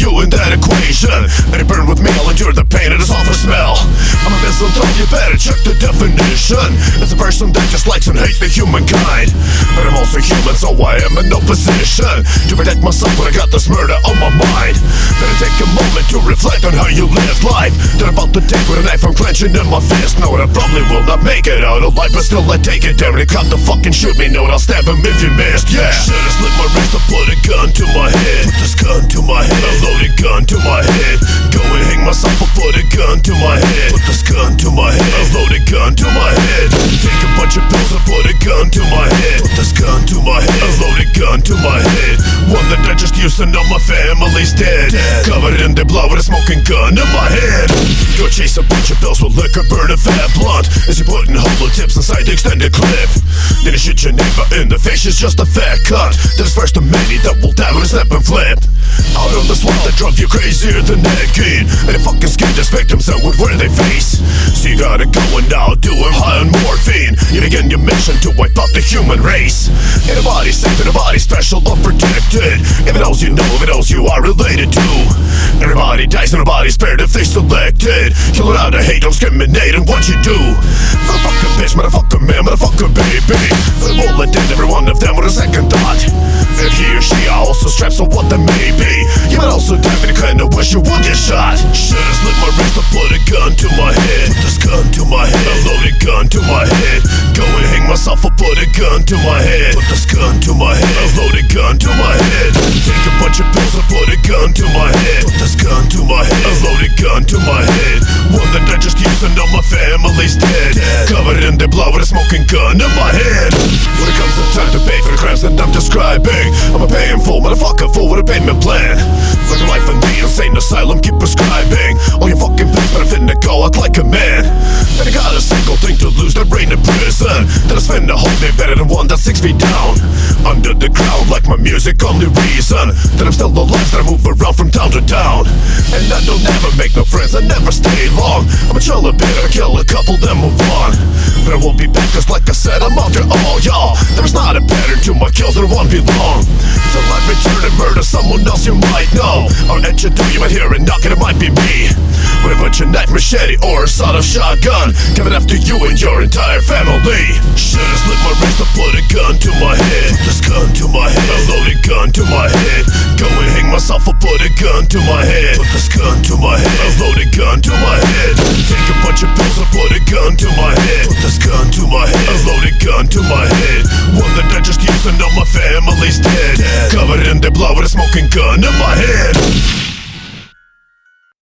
you in that equation. Let it burn with me, I'll endure the pain, it is awful smell. I'm a misanthrope, you better check the definition. It's a person that just likes and hates the humankind. But I'm also human, so I am in no position to protect myself when I got this murder on my mind. Better take a moment to reflect on how you live life. Then about to take with a knife I'm clenching in my fist. Know I probably will not make it out alive, but still I take it down. They come to fucking shoot me, know I'll stab him if you missed. Yeah, should've slit my wrist, I put a gun to my head. Put this gun to my head, a loaded gun to my head. Go and hang myself, I put a gun to my head. Put this gun to my head, a loaded gun to my head. Take a bunch of pills, I put a gun to my head. Put this gun to my head, a loaded gun to my head. One that I just used to know my family's dead. Covered in their blood with a smoking gun in my head. Go chase a bunch of pills with liquor, burn a fat blunt as you put in hollow tips inside the extended clip. Then you shoot your neighbor in the face, it's just a fat cut. That is first of many that will die with a snap and flip. Out on the swamp that drove you crazier than Ed-Gein, and they fucking skinned his victims out with where they face. So you gotta go and now do him high on morphine. You begin your mission to wipe out the human race. Ain't a body safe, ain't a body special or protected. If it knows you know, if it knows you are related to. Everybody dies and nobody's spared if they selected. Kill it out of hate, don't discriminate in what you do. Motherfucker bitch, motherfucker man, motherfucker baby. But I won't let in every one of them with a second thought. If he or she are also strapped, so what they may be. You might also die if you kinda wish you would get shot. Should've slit my wrist, I put a gun to my head. Put this gun to my head, a loaded gun to my head. Go and hang myself, I put a gun to my head. Put this gun to my head, a loaded gun to my head. Take a bunch of pills, I put a gun to my head. Put this gun to my head, a loaded gun to my head. One that I just used to know my family's dead. Covered in their blood with a smoking gun in my head. When it comes to time to pay for the crimes that I'm describing, I'ma pay in full, motherfucker, full with a payment plan. Like a life in the insane asylum, keep prescribing all your fucking pills, but I'm finna go out like a man. And I got a single thing to lose, that reign in prison. That is finna hold me better than one that's 6 feet down under the ground, like my music, only reason that I'm still alive, that I move around from town to town. And I don't ever make no friends, I never stay long. I'ma chill a bit, I'll kill a couple, then move on. But I won't be back, cause like I said, I'm after all y'all. There's not a pattern to my kills, there won't be long till I return and murder someone else you might know. Or at your door, you might hear a knock and it might be me. With a butcher knife, machete, or a sawed-off shotgun, coming after you and your entire family. Should've slit my wrist, I put a gun to my head. Put this gun to my head, a loaded gun to my head. Go and hang myself, I put a gun to my head. Put this gun to my head, a loaded gun to my head. Take a bunch of pills, I put a gun to my head. Put this gun to my head, a loaded gun to my head. One that I just used to know my family's dead. Covered in their blood with a smoking gun in my head.